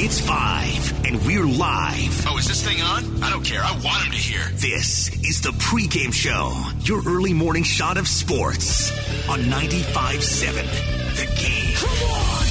It's 5, and we're live. Oh, is this thing on? I don't care. I want him to hear. This is the pregame show, your early morning shot of sports on 95.7 The Game. Come on!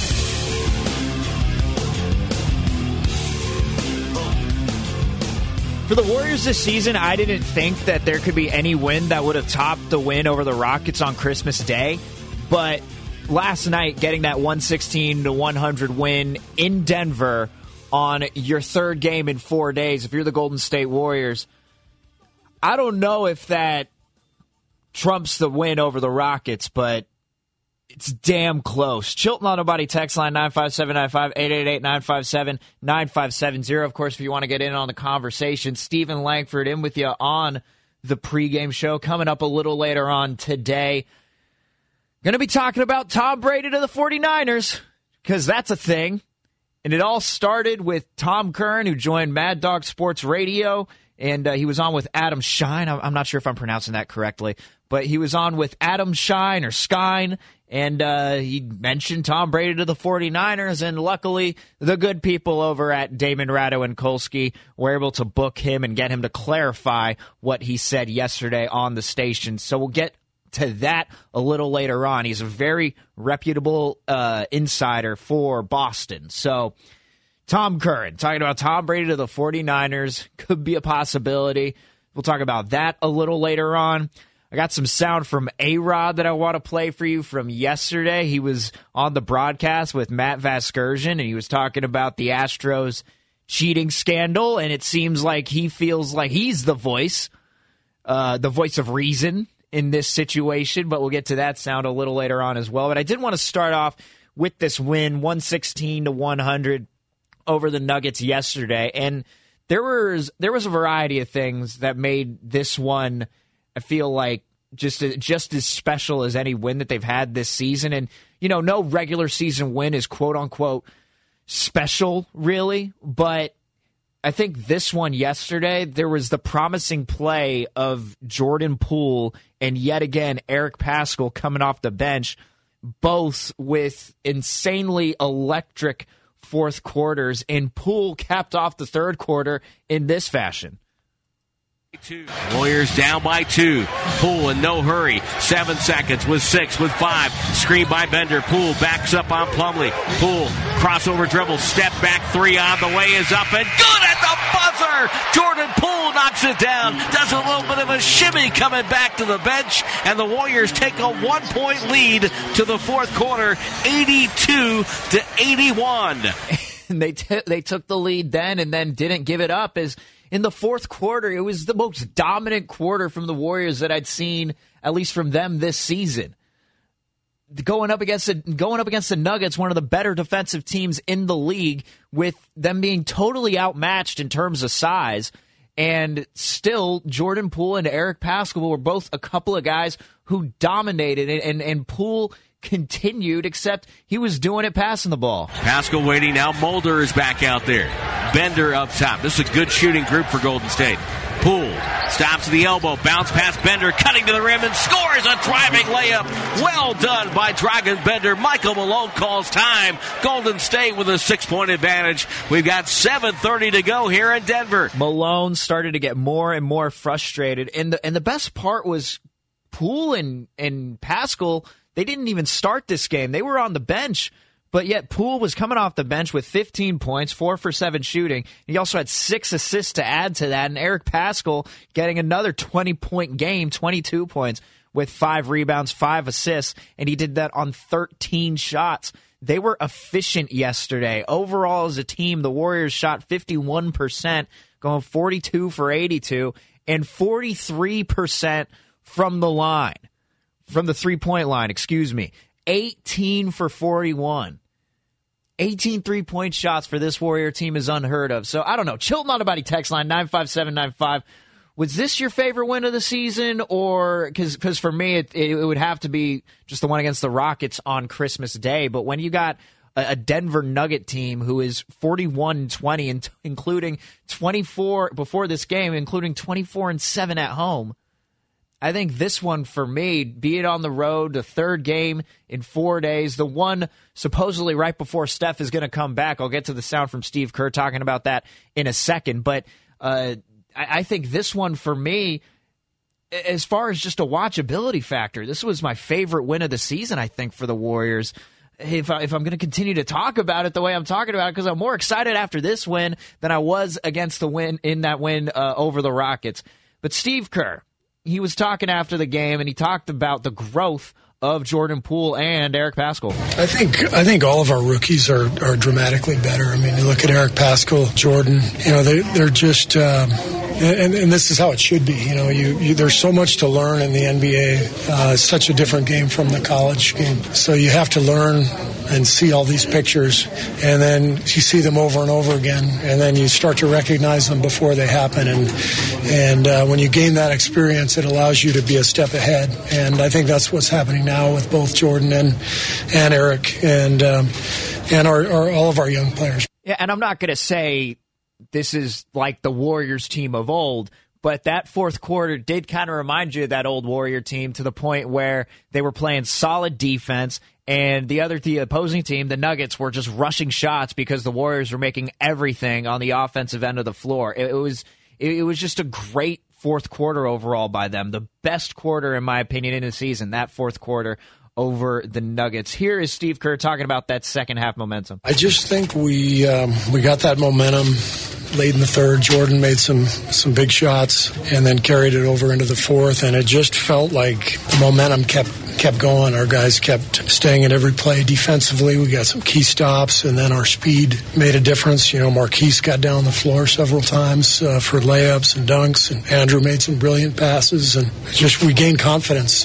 For the Warriors this season, I didn't think that there could be any win that would have topped the win over the Rockets on Christmas Day. But last night, getting that 116-100 win in Denver on your third game in 4 days, if you're the Golden State Warriors, I don't know if that trumps the win over the Rockets, but it's damn close. Chilton on Nobody text line 95795 888-957-9570. Of course, if you want to get in on the conversation, Stephen Langford in with you on the pregame show. Coming up a little later on today, going to be talking about Tom Brady to the 49ers, because that's a thing. And it all started with Tom Curran, who joined Mad Dog Sports Radio, and he was on with Adam Shine. I'm not sure if I'm pronouncing that correctly, but he was on with Adam Shine or Skine, and he mentioned Tom Brady to the 49ers, and luckily the good people over at Damon Ratto and Kolsky were able to book him and get him to clarify what he said yesterday on the station. So we'll get to that a little later on. He's a very reputable insider for Boston. So Tom Curran, talking about Tom Brady to the 49ers, could be a possibility. We'll talk about that a little later on. I got some sound from A-Rod that I want to play for you from yesterday. He was on the broadcast with Matt Vasgersian, and he was talking about the Astros cheating scandal, and it seems like he feels like he's the voice of reason in this situation, but we'll get to that sound a little later on as well. But I did want to start off with this win, 116-100 over the Nuggets yesterday, and there was a variety of things that made this one, I feel like, just as special as any win that they've had this season. And, you know, no regular season win is quote-unquote special, really. But I think this one yesterday, there was the promising play of Jordan Poole and yet again Eric Paschall coming off the bench, both with insanely electric fourth quarters. And Poole capped off the third quarter in this fashion. Warriors down by 2. Poole in no hurry. 7 seconds with 6, with 5. Screen by Bender. Poole backs up on Plumlee. Poole crossover dribble. Step back 3 on the way is up and good at the buzzer. Jordan Poole knocks it down. Does a little bit of a shimmy coming back to the bench, and the Warriors take a 1-point lead to the fourth quarter, 82-81. And they took the lead then and then didn't give it up. As in the fourth quarter, it was the most dominant quarter from the Warriors that I'd seen, at least from them this season. Going up against the Nuggets, one of the better defensive teams in the league, with them being totally outmatched in terms of size. And still, Jordan Poole and Eric Paschall were both a couple of guys who dominated, and Poole continued, except he was doing it passing the ball. Paschall waiting now. Mulder is back out there. Bender up top. This is a good shooting group for Golden State. Poole stops at the elbow, bounce past Bender, cutting to the rim and scores a driving layup. Well done by Dragan Bender. Michael Malone calls time. Golden State with a 6-point advantage. We've got 7:30 to go here in Denver. Malone started to get more and more frustrated, and the best part was Poole and Paschall. They didn't even start this game. They were on the bench, but yet Poole was coming off the bench with 15 points, 4 for 7 shooting. He also had 6 assists to add to that, and Eric Paschall getting another 20-point game, 22 points with 5 rebounds, 5 assists, and he did that on 13 shots. They were efficient yesterday. Overall, as a team, the Warriors shot 51%, going 42 for 82, and 43% from the line. From the three-point line, 18 for 41. 18 three-point shots for this Warrior team is unheard of. So, I don't know. Chilton on Nobody text line 95795. Was this your favorite win of the season? Or, because for me, it would have to be just the one against the Rockets on Christmas Day. But when you got a Denver Nugget team who is 41-20, including 24 before this game, including 24-7 at home, I think this one for me, be it on the road, the third game in 4 days, the one supposedly right before Steph is going to come back. I'll get to the sound from Steve Kerr talking about that in a second. But I think this one for me, as far as just a watchability factor, this was my favorite win of the season, I think, for the Warriors. If I'm going to continue to talk about it the way I'm talking about it, because I'm more excited after this win than I was against the win in that win over the Rockets. But Steve Kerr, he was talking after the game, and he talked about the growth of Jordan Poole and Eric Paschall. I think all of our rookies are dramatically better. I mean, you look at Eric Paschall, Jordan, they're just and this is how it should be. There's so much to learn in the NBA. It's such a different game from the college game. So you have to learn and see all these pictures, and then you see them over and over again, and then you start to recognize them before they happen. And when you gain that experience, it allows you to be a step ahead. And I think that's what's happening now with both Jordan and Eric and all of our young players. Yeah, and I'm not going to say this is like the Warriors team of old, but that fourth quarter did kind of remind you of that old Warrior team, to the point where they were playing solid defense, and the opposing team, the Nuggets, were just rushing shots because the Warriors were making everything on the offensive end of the floor. It was just a great fourth quarter overall by them. The best quarter, in my opinion, in the season, that fourth quarter over the Nuggets. Here is Steve Kerr talking about that second half momentum. I just think we got that momentum late in the third. Jordan made some big shots and then carried it over into the fourth, and it just felt like the momentum kept going. Our guys kept staying at every play defensively. We got some key stops, and then our speed made a difference. Marquise got down the floor several times for layups and dunks, and Andrew made some brilliant passes, and we gained confidence.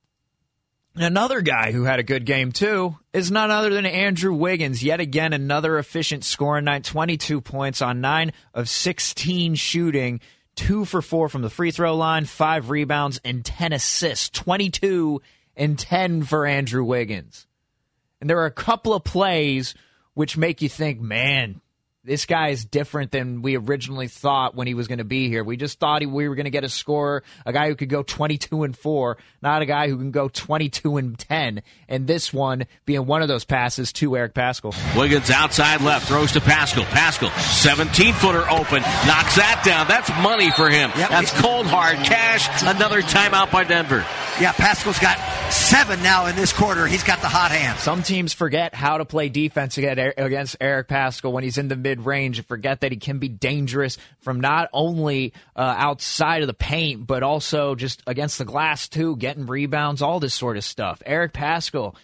Another guy who had a good game, too, is none other than Andrew Wiggins. Yet again, another efficient scoring night, 22 points on 9 of 16 shooting, 2 for 4 from the free throw line, 5 rebounds, and 10 assists, 22 and 10 for Andrew Wiggins. And there are a couple of plays which make you think, man, this guy is different than we originally thought when he was going to be here. We just thought we were going to get a scorer, a guy who could go 22-4, not a guy who can go 22-10. And this one being one of those passes to Eric Paschall. Wiggins outside left, throws to Paschall. Paschall, 17-footer open, knocks that down. That's money for him. Yep. That's cold, hard cash. Another timeout by Denver. Yeah, Paschall's got 7 now in this quarter. He's got the hot hand. Some teams forget how to play defense against Eric Paschall when he's in the mid-range, and forget that he can be dangerous from not only outside of the paint, but also just against the glass too, getting rebounds, all this sort of stuff. Eric Paschall,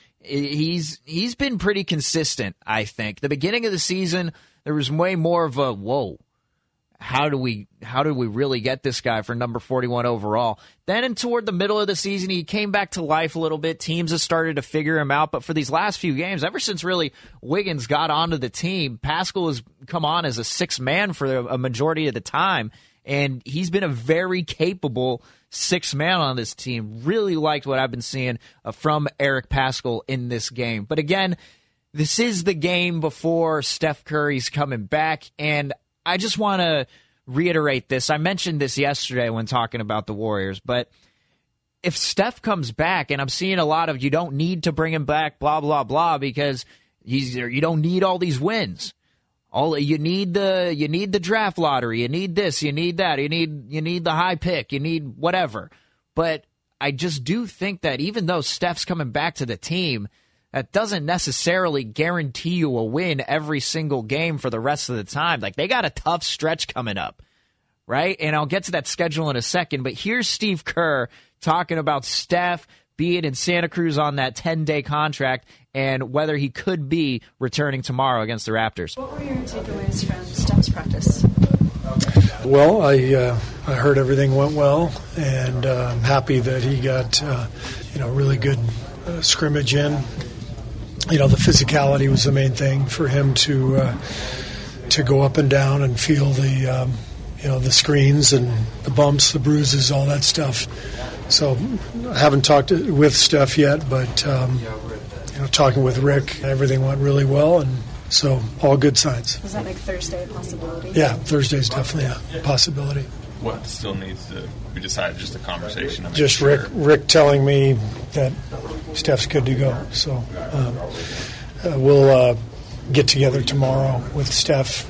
he's been pretty consistent, I think. The beginning of the season, there was way more of a, whoa, how do we really get this guy for number 41 overall? Then toward the middle of the season, he came back to life a little bit. Teams have started to figure him out. But for these last few games, ever since really Wiggins got onto the team, Paschall has come on as a sixth man for a majority of the time. And he's been a very capable sixth man on this team. Really liked what I've been seeing from Eric Paschall in this game. But again, this is the game before Steph Curry's coming back. And I just want to reiterate this. I mentioned this yesterday when talking about the Warriors, but if Steph comes back, and I'm seeing a lot of, you don't need to bring him back, blah, blah, blah, because you don't need all these wins. You need the draft lottery, you need this, you need that, you need the high pick, you need whatever. But I just do think that even though Steph's coming back to the team, that doesn't necessarily guarantee you a win every single game for the rest of the time. Like, they got a tough stretch coming up, right? And I'll get to that schedule in a second, but here's Steve Kerr talking about Steph being in Santa Cruz on that 10-day contract and whether he could be returning tomorrow against the Raptors. What were your takeaways from Steph's practice? Well, I heard everything went well, and I'm happy that he got really good scrimmage in. The physicality was the main thing for him to go up and down and feel the screens and the bumps, the bruises, all that stuff. So I haven't talked with Steph yet, but talking with Rick, everything went really well, and so all good signs. Does that make Thursday a possibility? Yeah, Thursday's definitely a possibility. what still needs to be decided? Just a conversation. Just Rick telling me that Steph's good to go. So we'll get together tomorrow with Steph.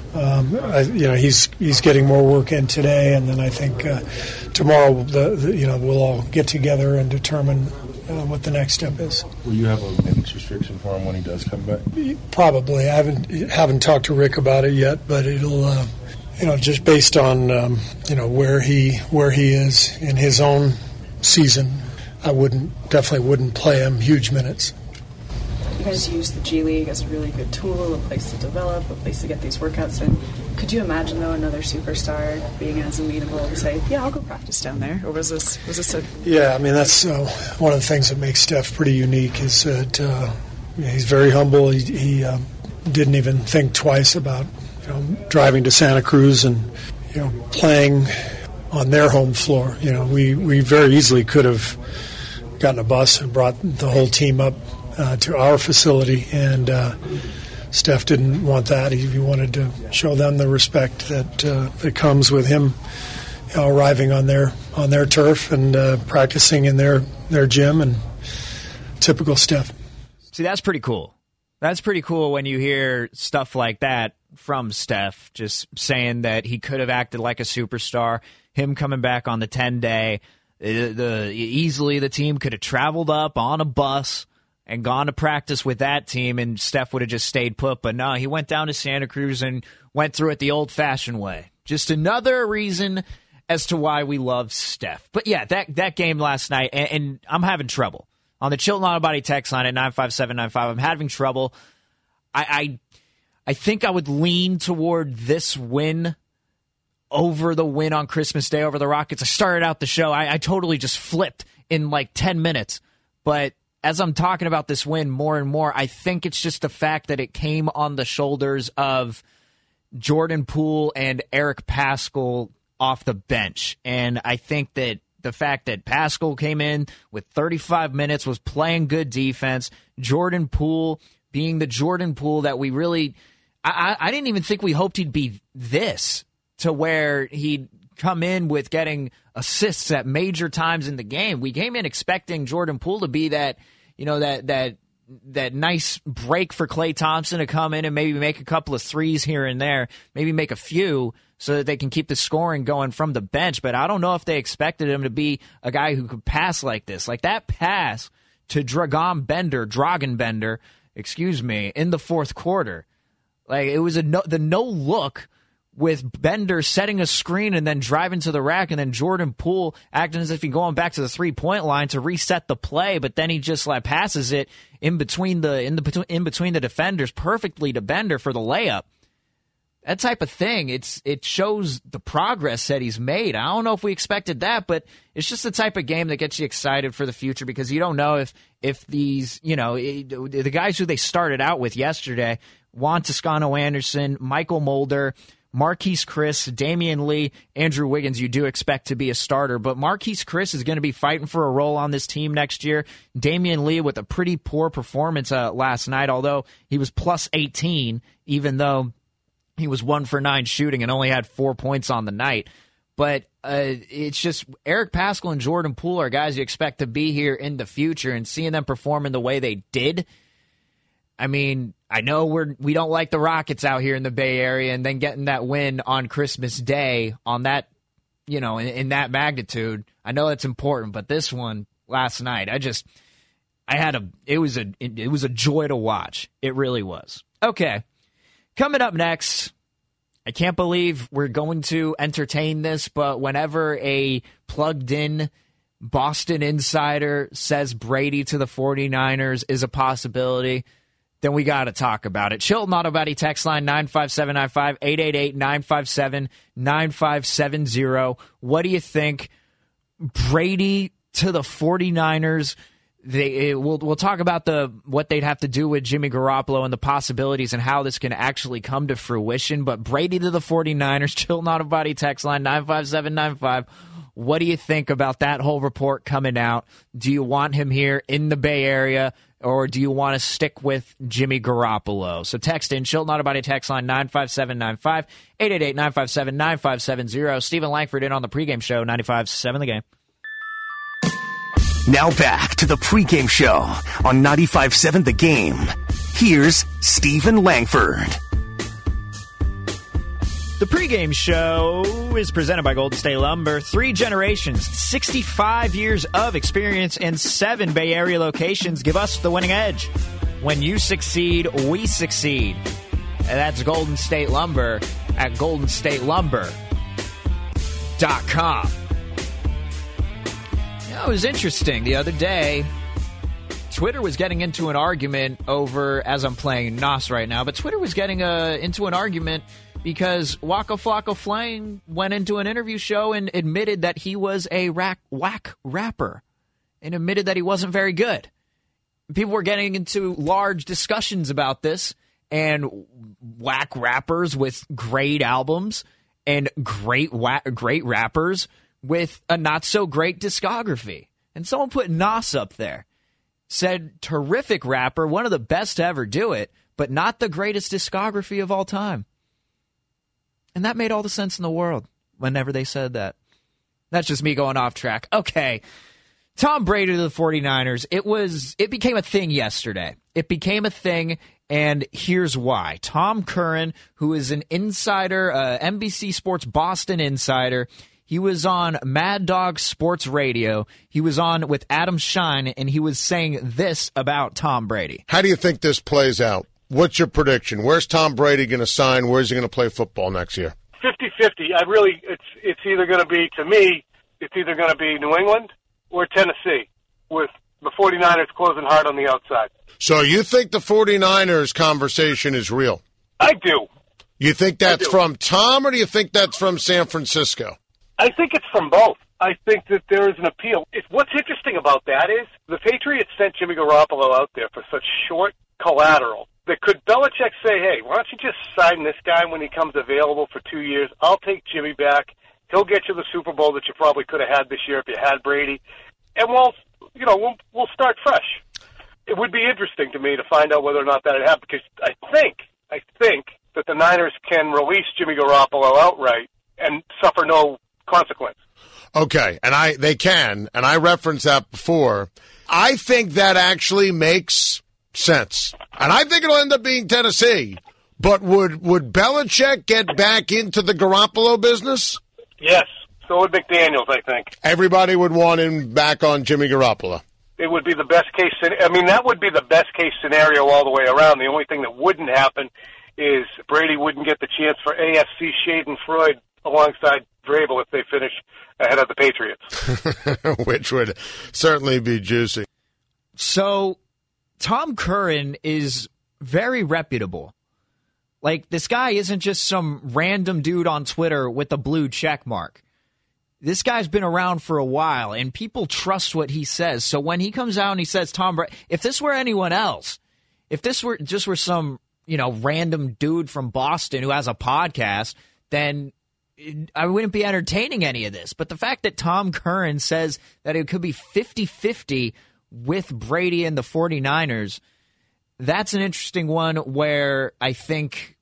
He's getting more work in today, and then I think tomorrow we'll all get together and determine what the next step is. Will you have a minutes restriction for him when he does come back? Probably. I haven't talked to Rick about it yet, but it'll just based on where he is in his own season, I definitely wouldn't play him huge minutes. You guys use the G League as a really good tool, a place to develop, a place to get these workouts in. Could you imagine, though, another superstar being as amenable to say, yeah, I'll go practice down there? Or was this a... Yeah, I mean, that's one of the things that makes Steph pretty unique is that he's very humble. He didn't even think twice about driving to Santa Cruz and playing on their home floor. We very easily could have gotten a bus and brought the whole team up to our facility, and Steph didn't want that. He wanted to show them the respect that comes with him arriving on their turf and practicing in their gym, and typical Steph. See, that's pretty cool. That's pretty cool when you hear stuff like that from Steph, just saying that he could have acted like a superstar, him coming back on the 10-day. Easily the team could have traveled up on a bus and gone to practice with that team, and Steph would have just stayed put. But no, he went down to Santa Cruz and went through it the old-fashioned way. Just another reason as to why we love Steph. But yeah, that game last night, and I'm having trouble. On the Chilton Auto Body text line at 95795, I'm having trouble. I think I would lean toward this win over the win on Christmas Day over the Rockets. I started out the show. I totally just flipped in like 10 minutes. But as I'm talking about this win more and more, I think it's just the fact that it came on the shoulders of Jordan Poole and Eric Paschall off the bench. And I think that the fact that Paschall came in with 35 minutes, was playing good defense, Jordan Poole being the Jordan Poole that we really... I didn't even think we hoped he'd be this, to where he'd come in with getting assists at major times in the game. We came in expecting Jordan Poole to be that, that nice break for Klay Thompson to come in and maybe make a couple of threes here and there, maybe make a few so that they can keep the scoring going from the bench. But I don't know if they expected him to be a guy who could pass like this. Like that pass to Dragan Bender, in the fourth quarter. Like, it was the no-look with Bender setting a screen and then driving to the rack, and then Jordan Poole acting as if he's going back to the three-point line to reset the play, but then he just like passes it in between the defenders perfectly to Bender for the layup. That type of thing, it shows the progress that he's made. I don't know if we expected that, but it's just the type of game that gets you excited for the future, because you don't know if these, the guys who they started out with yesterday, Juan Toscano-Anderson, Michael Mulder, Marquise Chris, Damian Lee, Andrew Wiggins, you do expect to be a starter. But Marquise Chris is going to be fighting for a role on this team next year. Damian Lee with a pretty poor performance last night, although he was plus 18, even though he was 1 for 9 shooting and only had 4 points on the night. But it's just Eric Paschall and Jordan Poole are guys you expect to be here in the future, and seeing them perform in the way they did. I mean, I know we don't like the Rockets out here in the Bay Area, and then getting that win on Christmas Day on that, in that magnitude, I know it's important. But this one last night, it was a joy to watch. It really was. Okay, coming up next, I can't believe we're going to entertain this, but whenever a plugged-in Boston insider says Brady to the 49ers is a possibility, then we got to talk about it. Chilton Auto Body text line 95795, 888-957-9570. What do you think? Brady to the 49ers. We'll talk about what they'd have to do with Jimmy Garoppolo and the possibilities and how this can actually come to fruition. But Brady to the 49ers, Chilton Auto Body text line 95795. What do you think about that whole report coming out? Do you want him here in the Bay Area? or do you want to stick with Jimmy Garoppolo? So text in, Chilton Auto Body text line 95795, 888-957-9570. Stephen Langford in on the pregame show, 95.7 The Game. Now back to the pregame show on 95.7 The Game. Here's Stephen Langford. The pregame show is presented by Golden State Lumber. 3 generations, 65 years of experience, and 7 Bay Area locations give us the winning edge. When you succeed, we succeed. And that's Golden State Lumber at goldenstatelumber.com. You know, it was interesting. The other day, Twitter was getting into an argument over, as I'm playing NOS right now, but Twitter was getting into an argument because Waka Flocka Flame went into an interview show and admitted that he was a whack rapper and admitted that he wasn't very good. People were getting into large discussions about this, and whack rappers with great albums and great rappers with a not-so-great discography. And someone put Nas up there, said terrific rapper, one of the best to ever do it, but not the greatest discography of all time. And that made all the sense in the world whenever they said that. That's just me going off track. Okay, Tom Brady to the 49ers. It became a thing yesterday. It became a thing, and here's why. Tom Curran, who is an insider, NBC Sports Boston insider, he was on Mad Dog Sports Radio. He was on with Adam Shine, and he was saying this about Tom Brady. How do you think this plays out? What's your prediction? Where's Tom Brady going to sign? Where's he going to play football next year? 50-50. It's either going to be, to me, it's either going to be New England or Tennessee, with the 49ers closing hard on the outside. So you think the 49ers conversation is real? I do. You think that's from Tom, or do you think that's from San Francisco? I think it's from both. I think that there is an appeal. What's interesting about that is the Patriots sent Jimmy Garoppolo out there for such short collateral. Could Belichick say, hey, why don't you just sign this guy when he comes available for 2 years? I'll take Jimmy back. He'll get you the Super Bowl that you probably could have had this year if you had Brady. And we'll start fresh. It would be interesting to me to find out whether or not that had happened, because I think that the Niners can release Jimmy Garoppolo outright and suffer no consequence. Okay, and they can, and I referenced that before. I think that actually makes sense. And I think it'll end up being Tennessee. But would Belichick get back into the Garoppolo business? Yes. So would McDaniels, I think. Everybody would want him back on Jimmy Garoppolo. It would be the best case. I mean, that would be the best case scenario all the way around. The only thing that wouldn't happen is Brady wouldn't get the chance for AFC Schadenfreude alongside Vrabel if they finish ahead of the Patriots. Which would certainly be juicy. So Tom Curran is very reputable. Like, this guy isn't just some random dude on Twitter with a blue check mark. This guy's been around for a while, and people trust what he says. So when he comes out and he says Tom Brady, if this were anyone else, if this were some, random dude from Boston who has a podcast, then I wouldn't be entertaining any of this. But the fact that Tom Curran says that it could be 50-50 with Brady and the 49ers, that's an interesting one where I think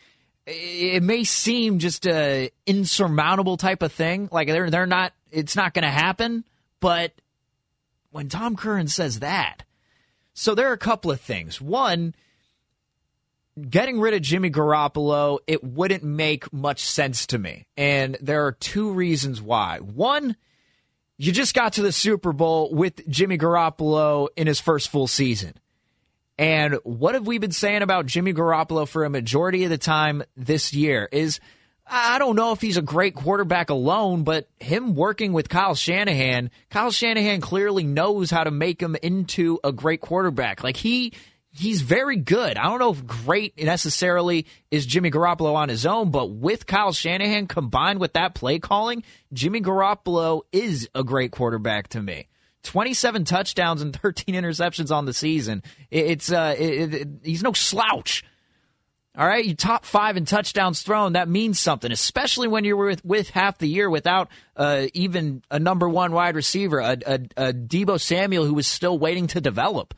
it may seem just a insurmountable type of thing. Like they're not, it's not going to happen. But when Tom Curran says that, so there are a couple of things. One, getting rid of Jimmy Garoppolo, it wouldn't make much sense to me. And there are 2 reasons why. One, you just got to the Super Bowl with Jimmy Garoppolo in his first full season. And what have we been saying about Jimmy Garoppolo for a majority of the time this year is, I don't know if he's a great quarterback alone, but him working with Kyle Shanahan clearly knows how to make him into a great quarterback. Like he's very good. I don't know if great necessarily is Jimmy Garoppolo on his own, but with Kyle Shanahan combined with that play calling, Jimmy Garoppolo is a great quarterback to me. 27 touchdowns and 13 interceptions on the season. He's no slouch. All right, you top 5 in touchdowns thrown. That means something, especially when you're with half the year without even a number 1 wide receiver, a Deebo Samuel who was still waiting to develop.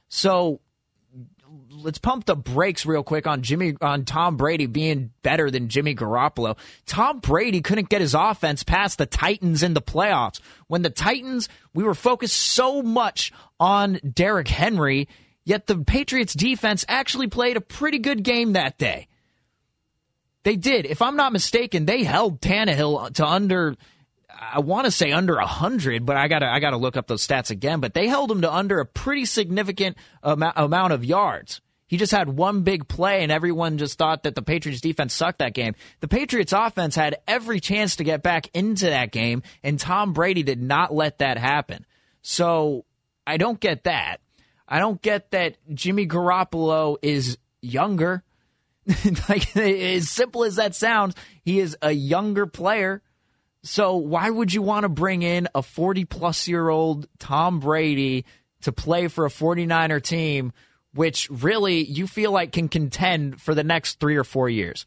So let's pump the brakes real quick on Tom Brady being better than Jimmy Garoppolo. Tom Brady couldn't get his offense past the Titans in the playoffs. When the Titans, we were focused so much on Derrick Henry, yet the Patriots defense actually played a pretty good game that day. They did. If I'm not mistaken, they held Tannehill to under, I want to say under 100, but I gotta look up those stats again. But they held him to under a pretty significant amount of yards. He just had one big play, and everyone just thought that the Patriots defense sucked that game. The Patriots offense had every chance to get back into that game, and Tom Brady did not let that happen. So I don't get that. I don't get that Jimmy Garoppolo is younger. Like, as simple as that sounds, he is a younger player. So why would you want to bring in a 40-plus-year-old Tom Brady to play for a 49er team, which really you feel like can contend for the next 3 or 4 years?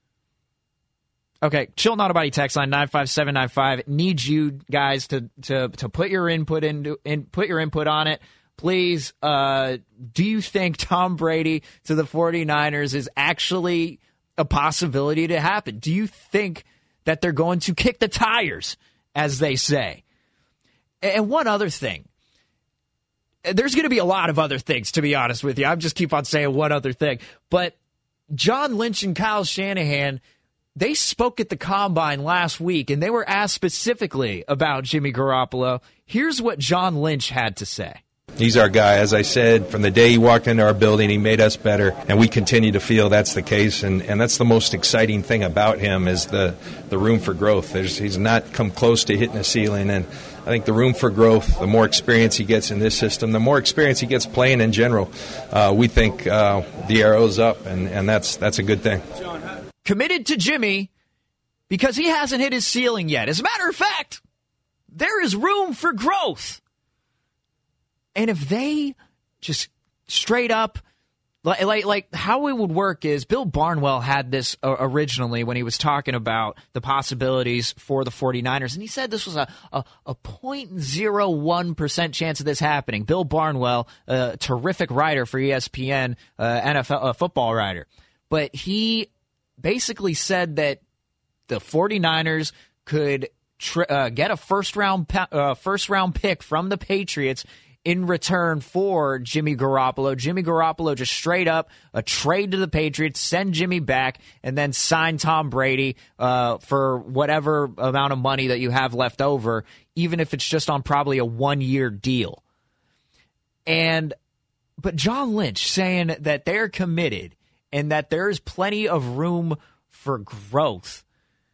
Okay, Chill Not About text line 95795 needs you guys to put your input on it. Please, do you think Tom Brady to the 49ers is actually a possibility to happen? Do you think that they're going to kick the tires, as they say? And one other thing. There's going to be a lot of other things, to be honest with you. I just keep on saying one other thing. But John Lynch and Kyle Shanahan, they spoke at the Combine last week, and they were asked specifically about Jimmy Garoppolo. Here's what John Lynch had to say. He's our guy. As I said, from the day he walked into our building, he made us better, and we continue to feel that's the case, and that's the most exciting thing about him is the room for growth. He's not come close to hitting a ceiling, and I think the room for growth, the more experience he gets in this system, the more experience he gets playing in general, we think the arrow's up, and that's a good thing. Committed to Jimmy because he hasn't hit his ceiling yet. As a matter of fact, there is room for growth. And if they just straight up, like how it would work is Bill Barnwell had this originally when he was talking about the possibilities for the 49ers. And he said this was a 0.01% chance of this happening. Bill Barnwell, a terrific writer for ESPN, NFL football writer. But he basically said that the 49ers could get a first round pick from the Patriots in return for Jimmy Garoppolo. Jimmy Garoppolo just straight up a trade to the Patriots, send Jimmy back, and then sign Tom Brady for whatever amount of money that you have left over, even if it's just on probably a 1-year deal. But John Lynch saying that they're committed and that there's plenty of room for growth.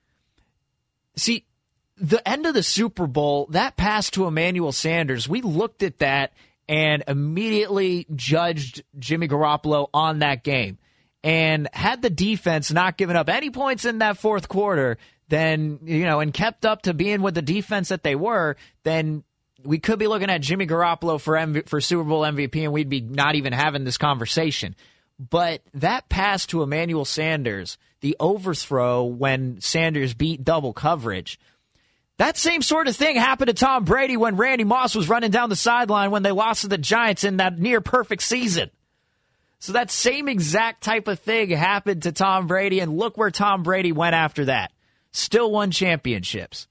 See, the end of the Super Bowl, that pass to Emmanuel Sanders, we looked at that and immediately judged Jimmy Garoppolo on that game. And had the defense not given up any points in that fourth quarter, then, and kept up to being with the defense that they were, then we could be looking at Jimmy Garoppolo for Super Bowl MVP, and we'd be not even having this conversation. But that pass to Emmanuel Sanders, the overthrow when Sanders beat double coverage, that same sort of thing happened to Tom Brady when Randy Moss was running down the sideline when they lost to the Giants in that near-perfect season. So that same exact type of thing happened to Tom Brady, and look where Tom Brady went after that. Still won championships.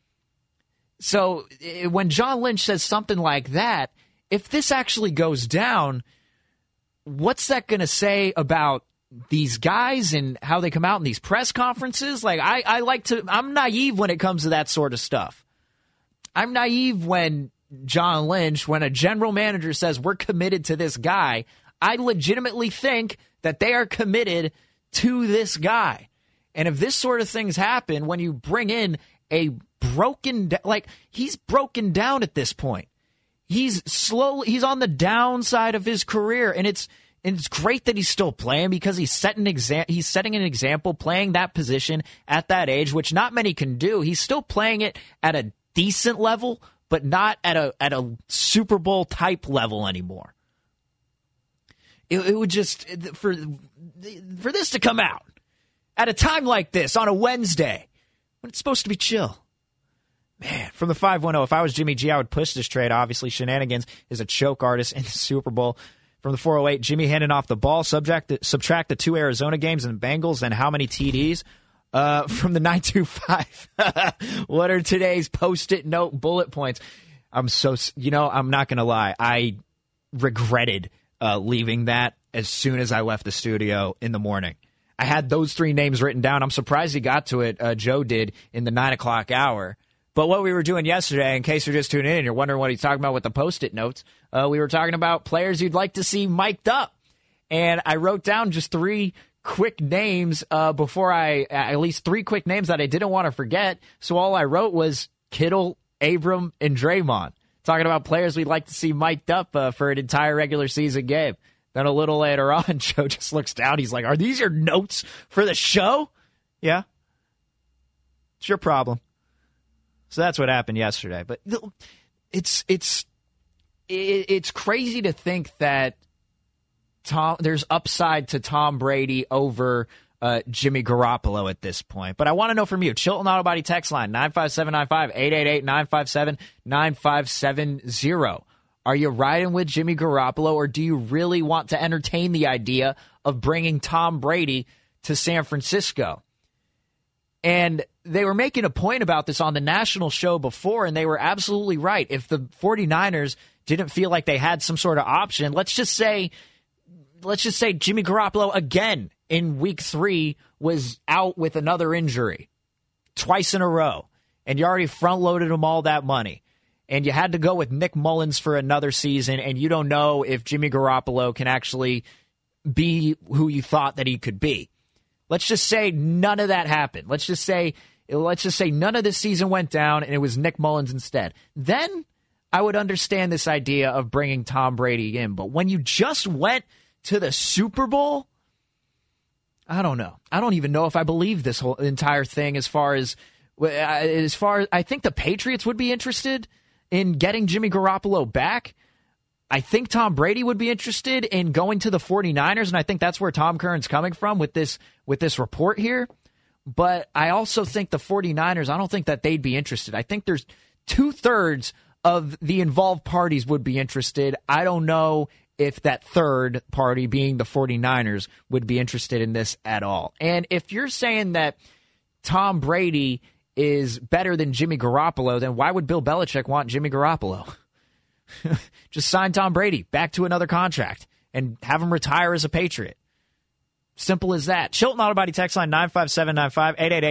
So when John Lynch says something like that, if this actually goes down, what's that going to say about these guys and how they come out in these press conferences? Like, I'm naive when it comes to that sort of stuff. I'm naive when John Lynch, when a general manager says we're committed to this guy, I legitimately think that they are committed to this guy. And if this sort of things happen, when you bring in a he's broken down at this point. He's on the downside of his career, and it's great that he's still playing because he's setting an example playing that position at that age, which not many can do. He's still playing it at a decent level, but not at a Super Bowl type level anymore. It would just for this to come out at a time like this on a Wednesday when it's supposed to be chill. Man, from the 510, if I was Jimmy G, I would push this trade. Obviously, Shenanigans is a choke artist in the Super Bowl. From the 408, Jimmy handing off the ball, subtract the 2 Arizona games and Bengals, and how many TDs? From the 925, what are today's Post-it note bullet points? I'm not going to lie. I regretted leaving that as soon as I left the studio in the morning. I had those 3 names written down. I'm surprised he got to it. Joe did in the 9 o'clock hour. But what we were doing yesterday, in case you're just tuning in and you're wondering what he's talking about with the Post-it notes, we were talking about players you'd like to see mic'd up. And I wrote down just 3 quick names at least 3 quick names that I didn't want to forget. So all I wrote was Kittle, Abram, and Draymond. Talking about players we'd like to see mic'd up for an entire regular season game. Then a little later on, Joe just looks down. He's like, "Are these your notes for the show?" Yeah. It's your problem. So that's what happened yesterday. But it's crazy to think that there's upside to Tom Brady over Jimmy Garoppolo at this point. But I want to know from you. Chilton Auto Body text line, 95795, 888-957-9570. Are you riding with Jimmy Garoppolo, or do you really want to entertain the idea of bringing Tom Brady to San Francisco? And they were making a point about this on the national show before, and they were absolutely right. If the 49ers didn't feel like they had some sort of option, let's just say Jimmy Garoppolo again in week 3 was out with another injury twice in a row, and you already front-loaded him all that money, and you had to go with Nick Mullins for another season, and you don't know if Jimmy Garoppolo can actually be who you thought that he could be. Let's just say none of that happened. Let's just say none of this season went down, and it was Nick Mullins instead. Then I would understand this idea of bringing Tom Brady in. But when you just went to the Super Bowl, I don't know. I don't even know if I believe this whole entire thing as far as I think the Patriots would be interested in getting Jimmy Garoppolo back. I think Tom Brady would be interested in going to the 49ers, and I think that's where Tom Curran's coming from with this report here. But I also think the 49ers, I don't think that they'd be interested. I think there's 2/3 of the involved parties would be interested. I don't know if that third party, being the 49ers, would be interested in this at all. And if you're saying that Tom Brady is better than Jimmy Garoppolo, then why would Bill Belichick want Jimmy Garoppolo? Just sign Tom Brady back to another contract and have him retire as a Patriot. Simple as that. Chilton Auto Body text line 95795,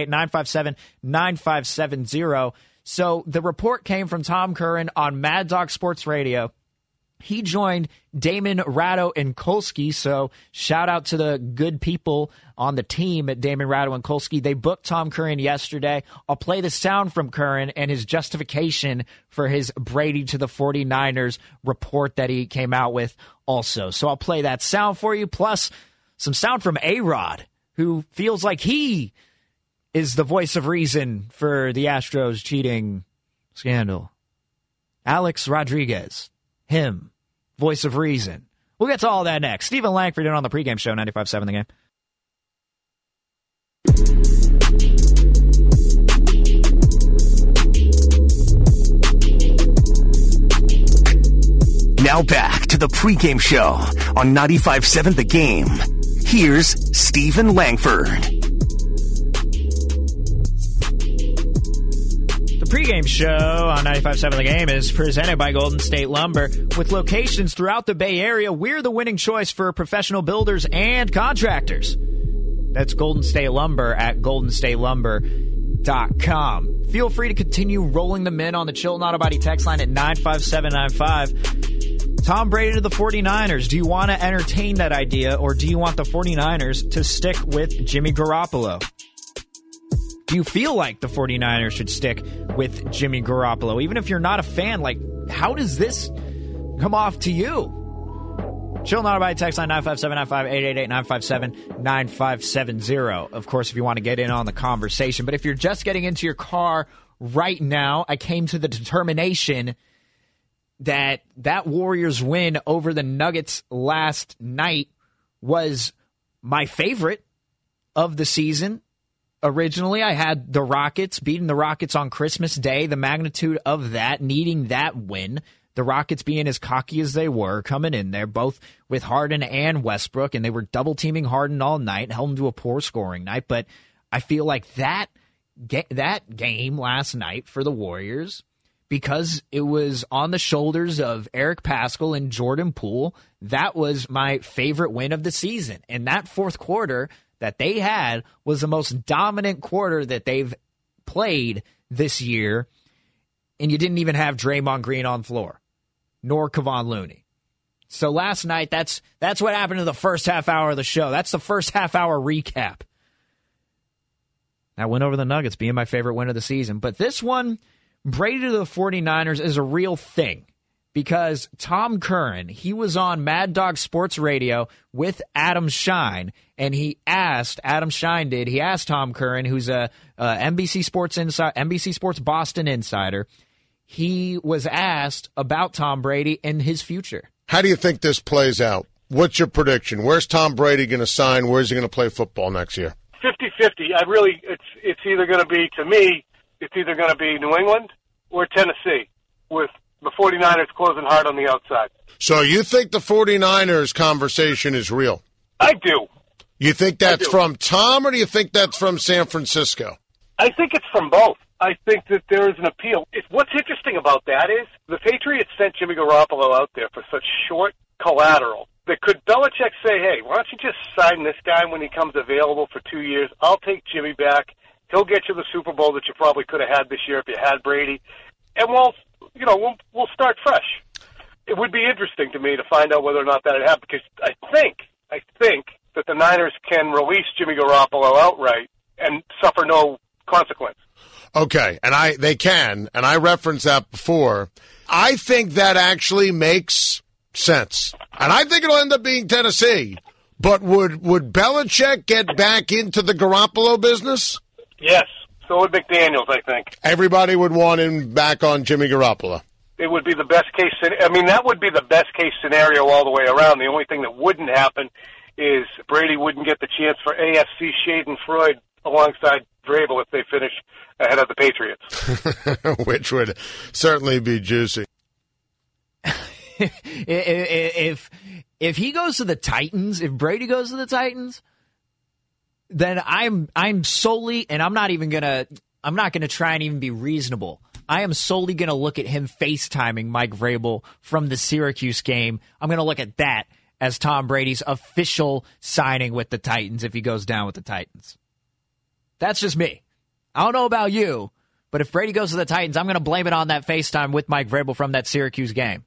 888-957-9570. So the report came from Tom Curran on Mad Dog Sports Radio. He joined Damon, Ratto, and Kolsky, so shout out to the good people on the team at Damon, Ratto, and Kolsky. They booked Tom Curran yesterday. I'll play the sound from Curran and his justification for his Brady to the 49ers report that he came out with also. So I'll play that sound for you, plus some sound from A-Rod, who feels like he is the voice of reason for the Astros cheating scandal. Alex Rodriguez. Him, voice of reason. We'll get to all that next. Stephen Langford in on the pregame show, 95.7 The Game. Now back to the pregame show on 95.7 The Game. Here's Stephen Langford. The pregame show on 95.7 The Game is presented by Golden State Lumber. With locations throughout the Bay Area, we're the winning choice for professional builders and contractors. That's Golden State Lumber at goldenstatelumber.com. Feel free to continue rolling them in on the Chilton Auto Body text line at 95795. Tom Brady to the 49ers. Do you want to entertain that idea, or do you want the 49ers to stick with Jimmy Garoppolo? Do you feel like the 49ers should stick with Jimmy Garoppolo? Even if you're not a fan, like, how does this come off to you? Chilton Auto Body text line 95795, 888-957-9570. Of course, if you want to get in on the conversation. But if you're just getting into your car right now, I came to the determination that Warriors win over the Nuggets last night was my favorite of the season. Originally, I had the Rockets beating the Rockets on Christmas Day, the magnitude of that, needing that win. the Rockets being as cocky as they were coming in there, both with Harden and Westbrook, and they were double-teaming Harden all night, held him to a poor scoring night. But I feel like that game last night for the Warriors, because it was on the shoulders of Eric Paschall and Jordan Poole, that was my favorite win of the season. And that fourth quarter that they had was the most dominant quarter that they've played this year, and you didn't even have Draymond Green on floor, nor Kevon Looney. So last night, that's what happened in the first half hour of the show. That's the first half hour recap. That win over the Nuggets being my favorite win of the season. But this one, Brady to the 49ers, is a real thing because Tom Curran, he was on Mad Dog Sports Radio with Adam Shine, and he asked Tom Curran, who's a NBC Sports Boston insider. He was asked about Tom Brady and his future. How do you think this plays out? What's your prediction? Where's Tom Brady going to sign? Where's he going to play football next year? 50-50. It's either going to be, to me, it's either going to be New England or Tennessee, with the 49ers closing hard on the outside. So you think the 49ers conversation is real? I do. You think that's from Tom, or do you think that's from San Francisco? I think it's from both. I think that there is an appeal. What's interesting about that is the Patriots sent Jimmy Garoppolo out there for such short collateral that could Belichick say, hey, why don't you just sign this guy when he comes available for 2 years? I'll take Jimmy back. He'll get you the Super Bowl that you probably could have had this year if you had Brady. And we'll start fresh. It would be interesting to me to find out whether or not that had happened, because I think that the Niners can release Jimmy Garoppolo outright and suffer no consequence. Okay, and they can, and I referenced that before. I think that actually makes sense. And I think it'll end up being Tennessee. But would Belichick get back into the Garoppolo business? Yes. So would McDaniels, I think. Everybody would want him back on Jimmy Garoppolo. It would be the best case. I mean, that would be the best case scenario all the way around. The only thing that wouldn't happen is Brady wouldn't get the chance for AFC Schadenfreude alongside Vrabel if they finish ahead of the Patriots. Which would certainly be juicy. If he goes to the Titans, if Brady goes to the Titans, then I'm solely, and I'm not gonna try and even be reasonable. I am solely gonna look at him FaceTiming Mike Vrabel from the Syracuse game. I'm gonna look at that as Tom Brady's official signing with the Titans if he goes down with the Titans. That's just me. I don't know about you, but if Brady goes to the Titans, I'm going to blame it on that FaceTime with Mike Vrabel from that Syracuse game.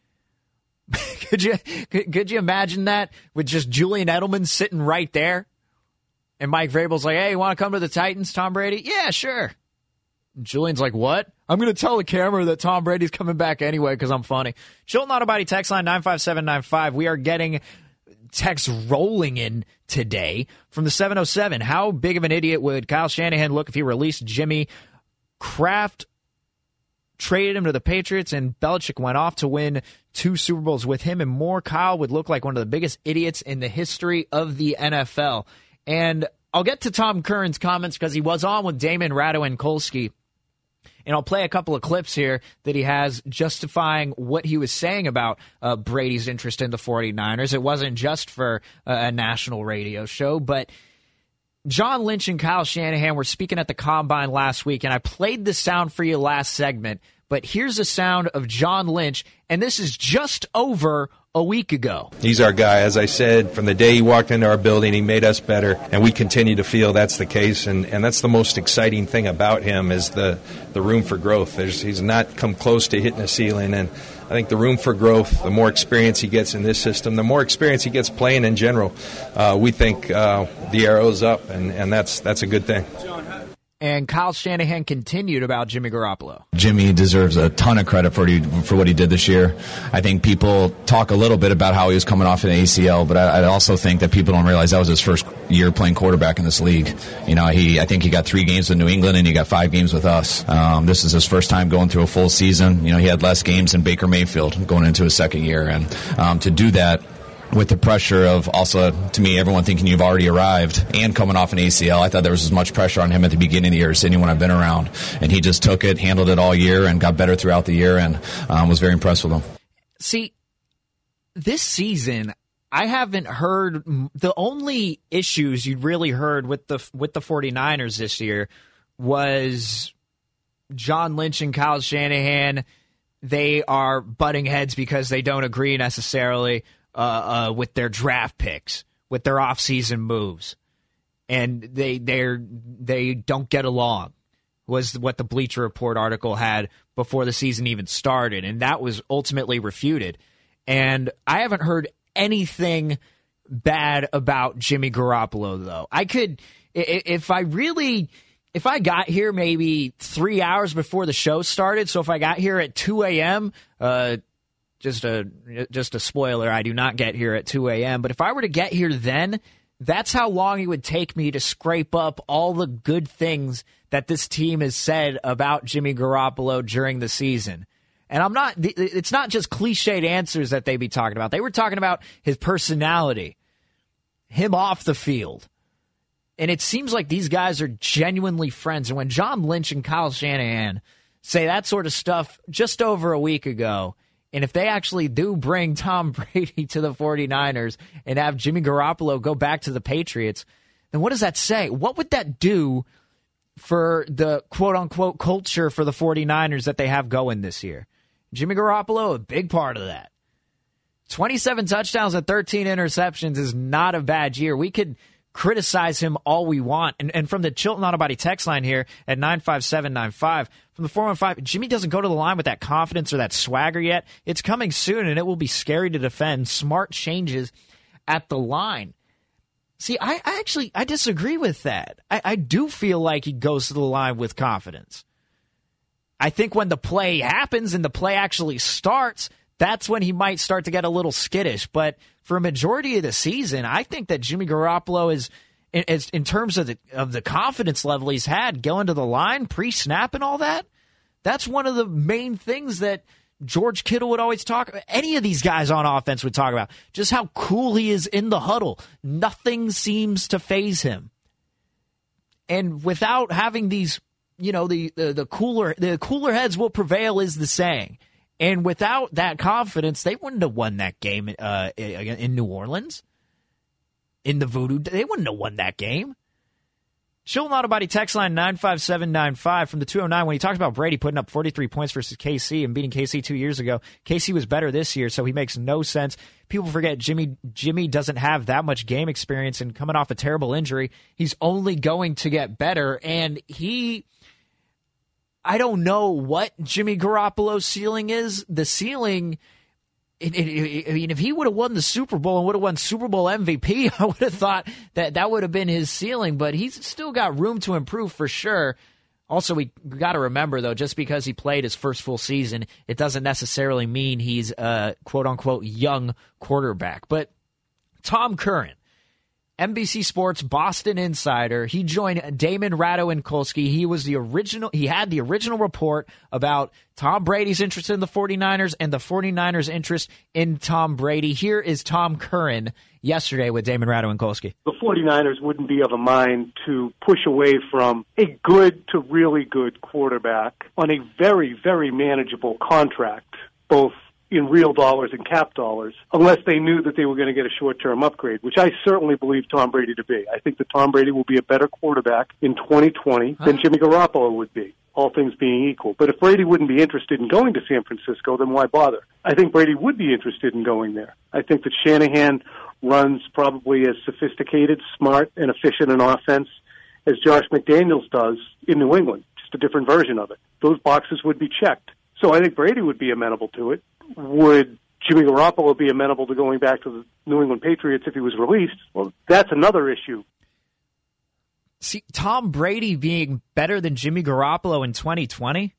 Could you imagine that with just Julian Edelman sitting right there? And Mike Vrabel's like, hey, you want to come to the Titans, Tom Brady? Yeah, sure. And Julian's like, what? I'm going to tell the camera that Tom Brady's coming back anyway because I'm funny. Chilton Auto Body text line 95795. We are getting text rolling in today from the 707. How big of an idiot would Kyle Shanahan look if he released Jimmy? Kraft traded him to the Patriots, and Belichick went off to win 2 Super Bowls with him, and more. Kyle would look like one of the biggest idiots in the history of the NFL. And I'll get to Tom Curran's comments because he was on with Damon Radowankolski. And I'll play a couple of clips here that he has justifying what he was saying about Brady's interest in the 49ers. It wasn't just for a national radio show, but John Lynch and Kyle Shanahan were speaking at the Combine last week, and I played the sound for you last segment, but here's the sound of John Lynch, and this is just over a week ago. He's our guy. As I said, from the day he walked into our building, he made us better, and we continue to feel that's the case, and that's the most exciting thing about him is the room for growth. He's not come close to hitting a ceiling, and I think the room for growth, the more experience he gets in this system, the more experience he gets playing in general, we think the arrow's up, and that's a good thing. And Kyle Shanahan continued about Jimmy Garoppolo. Jimmy deserves a ton of credit for what he did this year. I think people talk a little bit about how he was coming off an ACL, but I also think that people don't realize that was his first year playing quarterback in this league. You know, I think he got 3 games with New England and he got 5 games with us. This is his first time going through a full season. You know, he had less games than Baker Mayfield going into his second year, and to do that with the pressure of also, to me, everyone thinking you've already arrived and coming off an ACL. I thought there was as much pressure on him at the beginning of the year as anyone I've been around. And he just took it, handled it all year, and got better throughout the year, and was very impressed with him. See, this season, I haven't heard the only issues you'd really heard with the 49ers this year was John Lynch and Kyle Shanahan. They are butting heads because they don't agree necessarily with their draft picks, with their offseason moves, and they don't get along, was what the Bleacher Report article had before the season even started, and that was ultimately refuted. And I haven't heard anything bad about Jimmy Garoppolo, though. I could, if I got here maybe 3 hours before the show started, so if I got here at 2 a.m., just a spoiler, I do not get here at 2 a.m., but if I were to get here then, that's how long it would take me to scrape up all the good things that this team has said about Jimmy Garoppolo during the season. And it's not just cliched answers that they be talking about. They were talking about his personality, him off the field. And it seems like these guys are genuinely friends. And when John Lynch and Kyle Shanahan say that sort of stuff just over a week ago, and if they actually do bring Tom Brady to the 49ers and have Jimmy Garoppolo go back to the Patriots, then what does that say? What would that do for the quote-unquote culture for the 49ers that they have going this year? Jimmy Garoppolo, a big part of that. 27 touchdowns and 13 interceptions is not a bad year. We could criticize him all we want. And from the Chilton Auto Body text line here at 95795, from the 415, Jimmy doesn't go to the line with that confidence or that swagger yet. It's coming soon, and it will be scary to defend. Smart changes at the line. See, I disagree with that. I do feel like he goes to the line with confidence. I think when the play happens and the play actually starts, that's when he might start to get a little skittish. But for a majority of the season, I think that Jimmy Garoppolo is in terms of the confidence level he's had going to the line, pre-snap and all that, that's one of the main things that George Kittle would always talk about. Any of these guys on offense would talk about just how cool he is in the huddle. Nothing seems to faze him. And without having these, the cooler heads will prevail is the saying. And without that confidence, they wouldn't have won that game in New Orleans. In the Voodoo, they wouldn't have won that game. Chilton Auto Body text line 95795 from the 209. When he talks about Brady putting up 43 points versus KC and beating KC 2 years ago, KC was better this year, so he makes no sense. People forget Jimmy doesn't have that much game experience, and coming off a terrible injury, he's only going to get better. And I don't know what Jimmy Garoppolo's ceiling is. The ceiling, if he would have won the Super Bowl and would have won Super Bowl MVP, I would have thought that would have been his ceiling, but he's still got room to improve for sure. Also, we got to remember, though, just because he played his first full season, it doesn't necessarily mean he's a quote-unquote young quarterback. But Tom Curran, NBC Sports Boston insider, he joined Damon Ratto-Kolsky. He had the original report about Tom Brady's interest in the 49ers and the 49ers' interest in Tom Brady. Here is Tom Curran yesterday with Damon Ratto-Kolsky. The 49ers wouldn't be of a mind to push away from a good to really good quarterback on a very, very manageable contract, both in real dollars and cap dollars, unless they knew that they were going to get a short-term upgrade, which I certainly believe Tom Brady to be. I think that Tom Brady will be a better quarterback in 2020 than Jimmy Garoppolo would be, all things being equal. But if Brady wouldn't be interested in going to San Francisco, then why bother? I think Brady would be interested in going there. I think that Shanahan runs probably as sophisticated, smart, and efficient an offense as Josh McDaniels does in New England, just a different version of it. Those boxes would be checked. So I think Brady would be amenable to it. Would Jimmy Garoppolo be amenable to going back to the New England Patriots if he was released? Well, that's another issue. See, Tom Brady being better than Jimmy Garoppolo in 2020?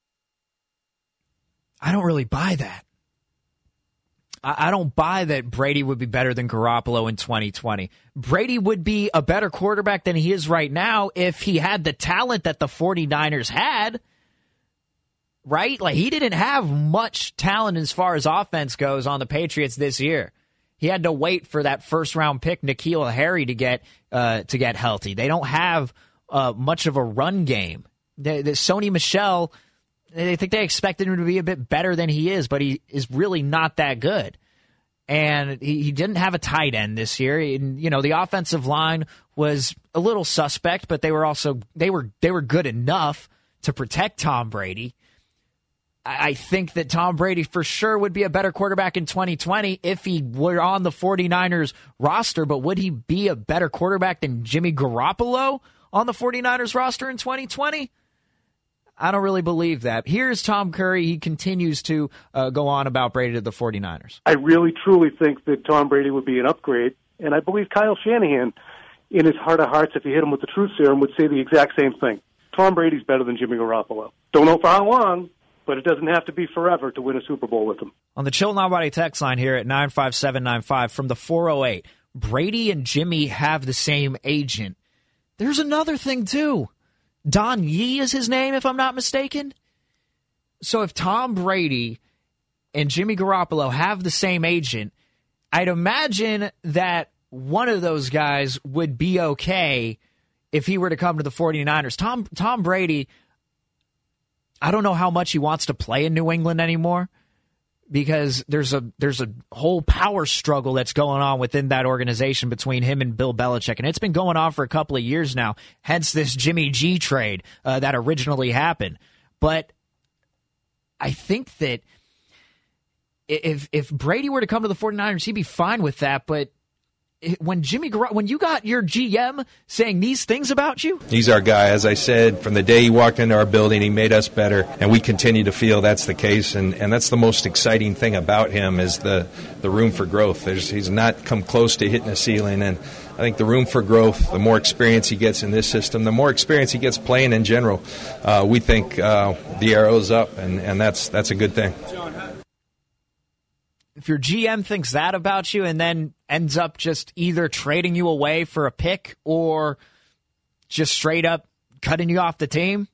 I don't really buy that. I don't buy that Brady would be better than Garoppolo in 2020. Brady would be a better quarterback than he is right now if he had the talent that the 49ers had. Right? Like, he didn't have much talent as far as offense goes on the Patriots this year. He had to wait for that first-round pick, N'Keal Harry, to get healthy. They don't have much of a run game. The Sony Michel, they think they expected him to be a bit better than he is, but he is really not that good. And he didn't have a tight end this year. And, the offensive line was a little suspect, but they were good enough to protect Tom Brady. I think that Tom Brady for sure would be a better quarterback in 2020 if he were on the 49ers roster, but would he be a better quarterback than Jimmy Garoppolo on the 49ers roster in 2020? I don't really believe that. Here's Tom Curry. He continues to go on about Brady to the 49ers. I really, truly think that Tom Brady would be an upgrade, and I believe Kyle Shanahan, in his heart of hearts, if you hit him with the truth serum, would say the exact same thing. Tom Brady's better than Jimmy Garoppolo. Don't know for how long, but it doesn't have to be forever to win a Super Bowl with him. On the Chill Nobody text line here at 95795 from the 408, Brady and Jimmy have the same agent. There's another thing, too. Don Yee is his name, if I'm not mistaken. So if Tom Brady and Jimmy Garoppolo have the same agent, I'd imagine that one of those guys would be okay if he were to come to the 49ers. Tom Brady, I don't know how much he wants to play in New England anymore because there's a whole power struggle that's going on within that organization between him and Bill Belichick, and it's been going on for a couple of years now, hence this Jimmy G trade that originally happened. But I think that if Brady were to come to the 49ers, he'd be fine with that, but when you got your GM saying these things about you? He's our guy. As I said, from the day he walked into our building, he made us better, and we continue to feel that's the case, and that's the most exciting thing about him is the room for growth. He's not come close to hitting a ceiling, and I think the room for growth, the more experience he gets in this system, the more experience he gets playing in general, we think the arrow's up, and that's a good thing. If your GM thinks that about you and then ends up just either trading you away for a pick or just straight up cutting you off the team,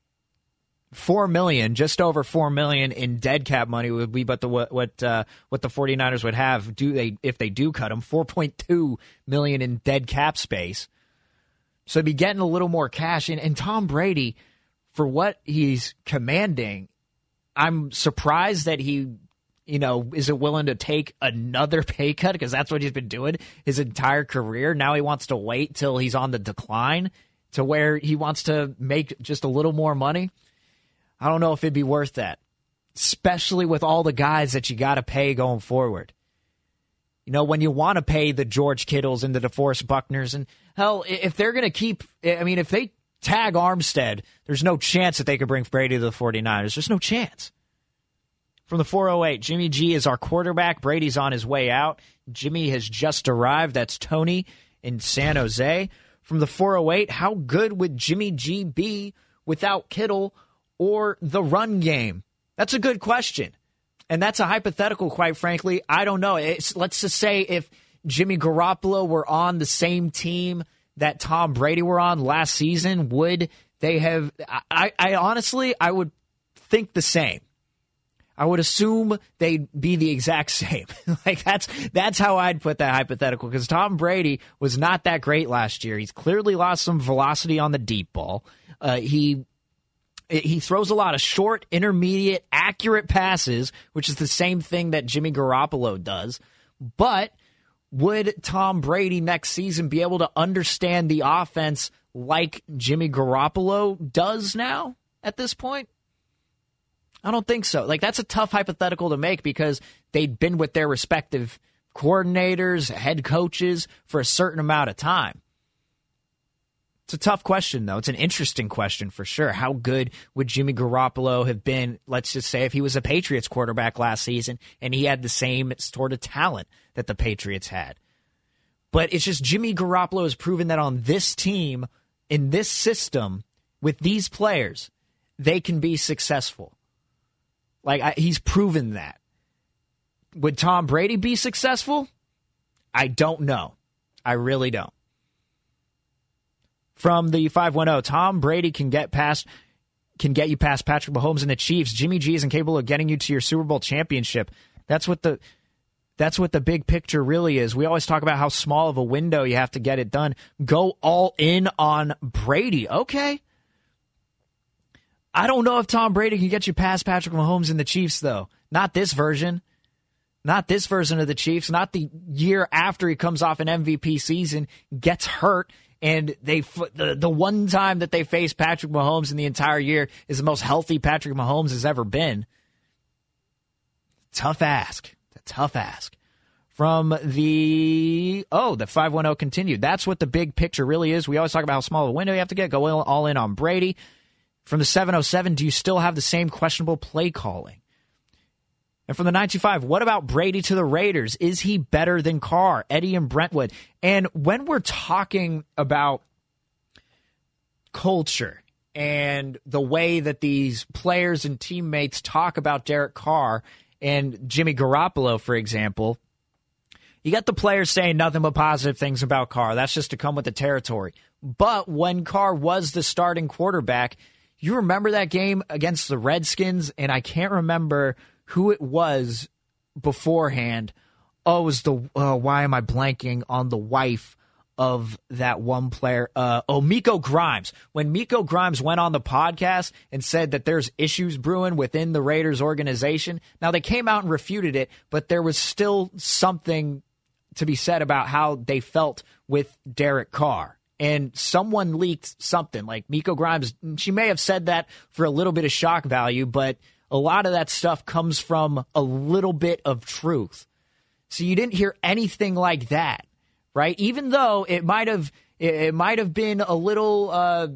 $4 million, just over $4 million in dead cap money would be what the 49ers would have if they do cut him. $4.2 million in dead cap space. So they'd be getting a little more cash. And Tom Brady, for what he's commanding, I'm surprised that he isn't willing to take another pay cut because that's what he's been doing his entire career. Now he wants to wait till he's on the decline to where he wants to make just a little more money. I don't know if it'd be worth that, especially with all the guys that you got to pay going forward. When you want to pay the George Kittles and the DeForest Buckners, and hell, if they're going to if they tag Armstead, there's no chance that they could bring Brady to the 49ers. There's no chance. From the 408, Jimmy G is our quarterback. Brady's on his way out. Jimmy has just arrived. That's Tony in San Jose. From the 408, how good would Jimmy G be without Kittle or the run game? That's a good question. And that's a hypothetical, quite frankly. I don't know. Let's just say if Jimmy Garoppolo were on the same team that Tom Brady were on last season, would they have... I honestly, I would think the same. I would assume they'd be the exact same. That's how I'd put that hypothetical, because Tom Brady was not that great last year. He's clearly lost some velocity on the deep ball. He throws a lot of short, intermediate, accurate passes, which is the same thing that Jimmy Garoppolo does. But would Tom Brady next season be able to understand the offense like Jimmy Garoppolo does now at this point? I don't think so. That's a tough hypothetical to make because they'd been with their respective coordinators, head coaches for a certain amount of time. It's a tough question, though. It's an interesting question for sure. How good would Jimmy Garoppolo have been, let's just say, if he was a Patriots quarterback last season and he had the same sort of talent that the Patriots had? But it's just Jimmy Garoppolo has proven that on this team, in this system, with these players, they can be successful. He's proven that. Would Tom Brady be successful? I don't know. I really don't. From the 510, Tom Brady can get you past Patrick Mahomes and the Chiefs. Jimmy G isn't capable of getting you to your Super Bowl championship. That's what That's what the big picture really is. We always talk about how small of a window you have to get it done. Go all in on Brady. Okay. I don't know if Tom Brady can get you past Patrick Mahomes and the Chiefs, though. Not this version. Not this version of the Chiefs. Not the year after he comes off an MVP season, gets hurt, and the one time that they face Patrick Mahomes in the entire year is the most healthy Patrick Mahomes has ever been. Tough ask. Tough ask. From the 510 continued. That's what the big picture really is. We always talk about how small of a window you have to get. Go all in on Brady. From the 707, do you still have the same questionable play calling? And from the 925, what about Brady to the Raiders? Is he better than Carr? Eddie and Brentwood. And when we're talking about culture and the way that these players and teammates talk about Derek Carr and Jimmy Garoppolo, for example, you got the players saying nothing but positive things about Carr. That's just to come with the territory. But when Carr was the starting quarterback, you remember that game against the Redskins, and I can't remember who it was beforehand. Oh, it was why am I blanking on the wife of that one player? Miko Grimes. When Miko Grimes went on the podcast and said that there's issues brewing within the Raiders organization. Now, they came out and refuted it, but there was still something to be said about how they felt with Derek Carr. And someone leaked something like Miko Grimes. She may have said that for a little bit of shock value, but a lot of that stuff comes from a little bit of truth. So you didn't hear anything like that. Right, even though it might have been a little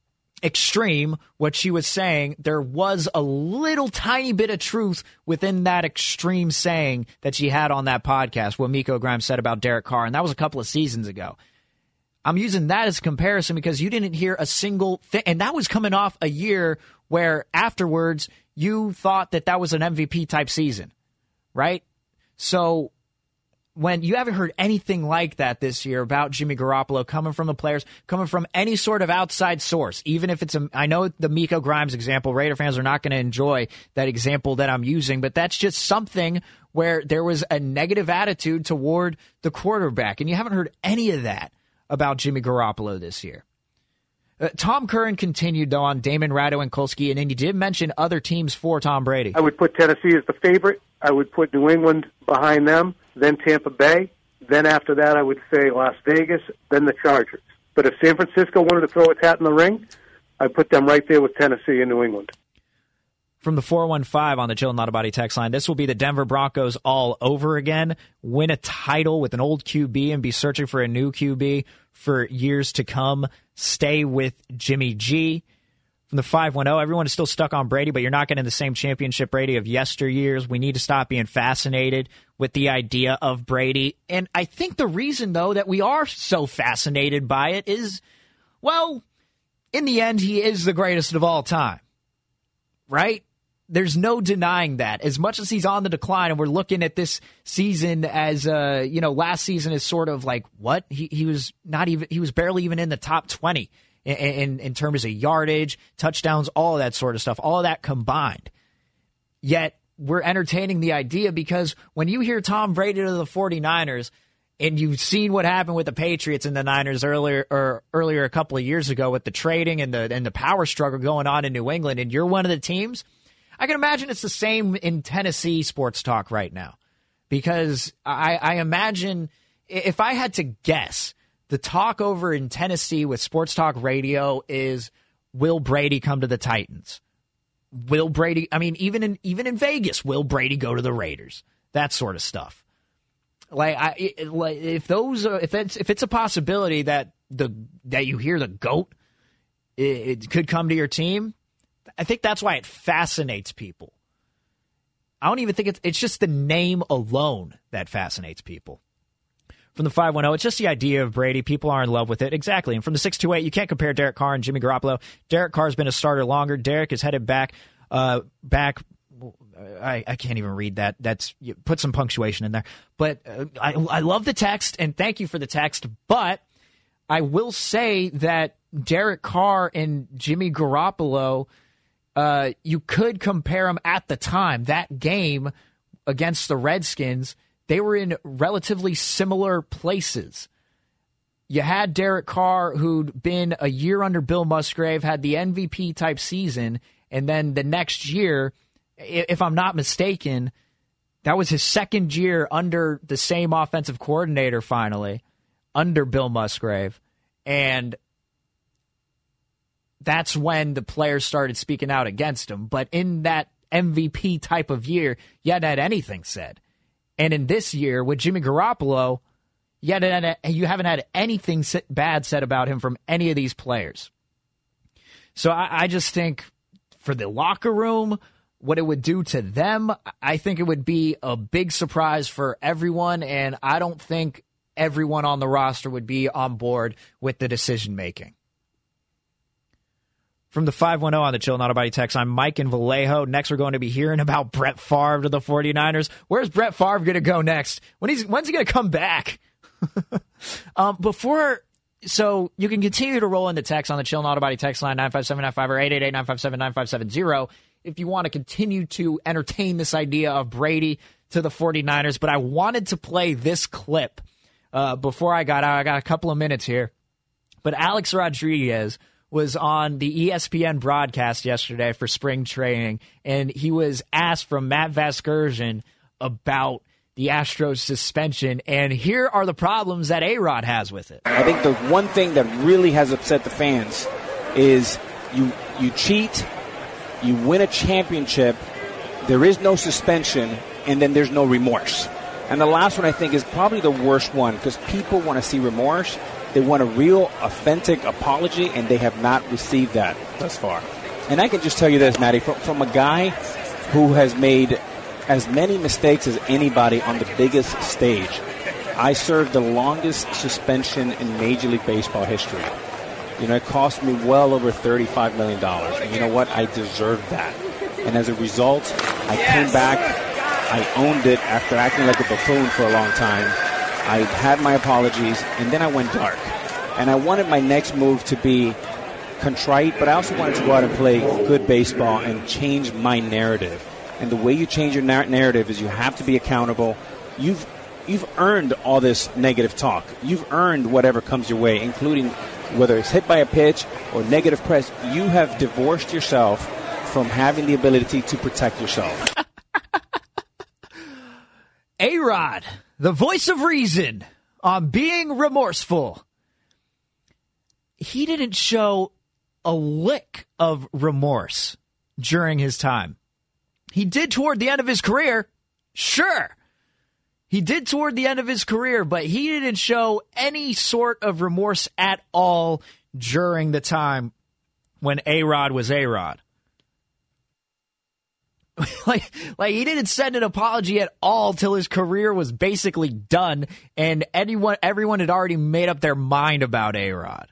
extreme what she was saying, there was a little tiny bit of truth within that extreme saying that she had on that podcast. What Miko Grimes said about Derek Carr, and that was a couple of seasons ago. I'm using that as a comparison because you didn't hear a single thing, and that was coming off a year where afterwards you thought that was an MVP type season, right? So when you haven't heard anything like that this year about Jimmy Garoppolo coming from the players, coming from any sort of outside source, even if it's I know the Miko Grimes example, Raider fans are not going to enjoy that example that I'm using, but that's just something where there was a negative attitude toward the quarterback, and you haven't heard any of that about Jimmy Garoppolo this year. Tom Curran continued, though, on Damon Radowinkowski, and then you did mention other teams for Tom Brady. I would put Tennessee as the favorite. I would put New England behind them, then Tampa Bay. Then after that, I would say Las Vegas, then the Chargers. But if San Francisco wanted to throw its hat in the ring, I'd put them right there with Tennessee and New England. From the 415 on the Jill Not-A-Body text line, this will be the Denver Broncos all over again, win a title with an old QB and be searching for a new QB for years to come. Stay with Jimmy G. From the 510, everyone is still stuck on Brady, but you're not getting the same championship Brady of yesteryears. We need to stop being fascinated with the idea of Brady. And I think the reason, though, that we are so fascinated by it is, well, in the end, he is the greatest of all time, right? There's no denying that. As much as he's on the decline, and we're looking at this season as, last season is sort of like, what? He was barely even in the top 20 in terms of yardage, touchdowns, all of that sort of stuff, all of that combined. Yet we're entertaining the idea because when you hear Tom Brady to the 49ers, and you've seen what happened with the Patriots and the Niners earlier a couple of years ago with the trading and the power struggle going on in New England, and you're one of the teams, I can imagine it's the same in Tennessee sports talk right now. Because I imagine, if I had to guess, the talk over in Tennessee with sports talk radio is, will Brady come to the Titans? Will Brady, even in Vegas, will Brady go to the Raiders? That sort of stuff. If it's a possibility that you hear the GOAT, it could come to your team, I think that's why it fascinates people. I don't even think it's just the name alone that fascinates people. From the 510, it's just the idea of Brady. People are in love with it. Exactly. And from the 628, you can't compare Derek Carr and Jimmy Garoppolo. Derek Carr's been a starter longer. Derek is headed back. I can't even read that. Put some punctuation in there. But I love the text, and thank you for the text. But I will say that Derek Carr and Jimmy Garoppolo, you could compare them at the time. That game against the Redskins, they were in relatively similar places. You had Derek Carr, who'd been a year under Bill Musgrave, had the MVP-type season, and then the next year, if I'm not mistaken, that was his second year under the same offensive coordinator finally, under Bill Musgrave. And that's when the players started speaking out against him. But in that MVP type of year, you hadn't had anything said. And in this year, with Jimmy Garoppolo, you haven't had anything bad said about him from any of these players. So I just think for the locker room, what it would do to them, I think it would be a big surprise for everyone, and I don't think everyone on the roster would be on board with the decision-making. From the 510 on the Chill Not About You text, I'm Mike in Vallejo. Next, we're going to be hearing about Brett Favre to the 49ers. Where's Brett Favre going to go next? When's he going to come back? So you can continue to roll in the text on the Chill Not About You text line 95795 or 888-957-9570 if you want to continue to entertain this idea of Brady to the 49ers. But I wanted to play this clip before I got out. I got a couple of minutes here. But Alex Rodriguez was on the ESPN broadcast yesterday for spring training, and he was asked from Matt Vasgersian about the Astros suspension, and here are the problems that A-Rod has with it. I think the one thing that really has upset the fans is you cheat, you win a championship, there is no suspension, and then there's no remorse. And the last one I think is probably the worst one because people want to see remorse. They want a real, authentic apology, and they have not received that thus far. And I can just tell you this, Matty, from a guy who has made as many mistakes as anybody on the biggest stage. I served the longest suspension in Major League Baseball history. You know, it cost me well over $35 million. And you know what? I deserved that. And as a result, I came back. I owned it after acting like a buffoon for a long time. I had my apologies, and then I went dark. And I wanted my next move to be contrite, but I also wanted to go out and play good baseball and change my narrative. And the way you change your narrative is you have to be accountable. You've earned all this negative talk. You've earned whatever comes your way, including whether it's hit by a pitch or negative press. You have divorced yourself from having the ability to protect yourself. A-Rod, the voice of reason on being remorseful. He didn't show a lick of remorse during his time. He did toward the end of his career. Sure. He did toward the end of his career, but he didn't show any sort of remorse at all during the time when A-Rod was A-Rod. like he didn't send an apology at all till his career was basically done and everyone had already made up their mind about A-Rod.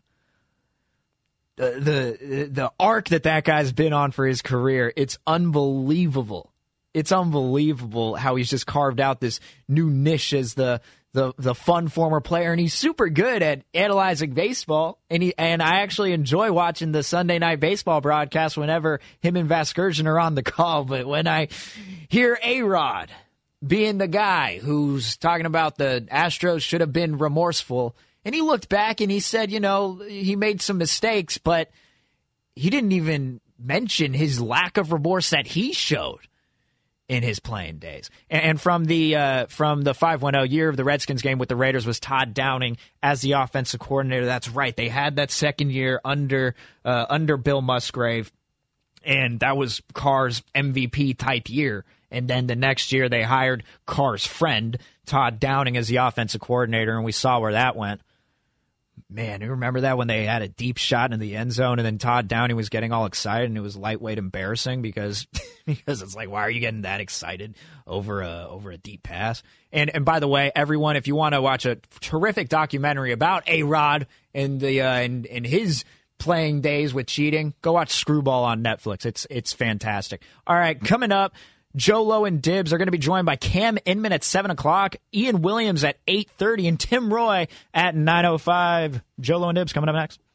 The arc that guy's been on for his career, it's unbelievable. It's unbelievable how he's just carved out this new niche as the fun former player, and he's super good at analyzing baseball. And I actually enjoy watching the Sunday Night Baseball broadcast whenever him and Vasgersian are on the call. But when I hear A-Rod being the guy who's talking about the Astros should have been remorseful, and he looked back and he said, you know, he made some mistakes, but he didn't even mention his lack of remorse that he showed in his playing days. And from the 5-1-0 year of the Redskins game with the Raiders was Todd Downing as the offensive coordinator. That's right. They had that second year under Bill Musgrave, and that was Carr's MVP type year. And then the next year they hired Carr's friend, Todd Downing, as the offensive coordinator, and we saw where that went. Man, you remember that when they had a deep shot in the end zone and then Todd Downing was getting all excited and it was lightweight embarrassing because it's like, why are you getting that excited over a deep pass? And by the way, everyone, if you want to watch a terrific documentary about A-Rod and in his playing days with cheating, go watch Screwball on Netflix. It's fantastic. All right, coming up, Joe Lowe and Dibbs are going to be joined by Cam Inman at 7 o'clock, Ian Williams at 8:30, and Tim Roy at 9:05. Joe Lowe and Dibbs coming up next.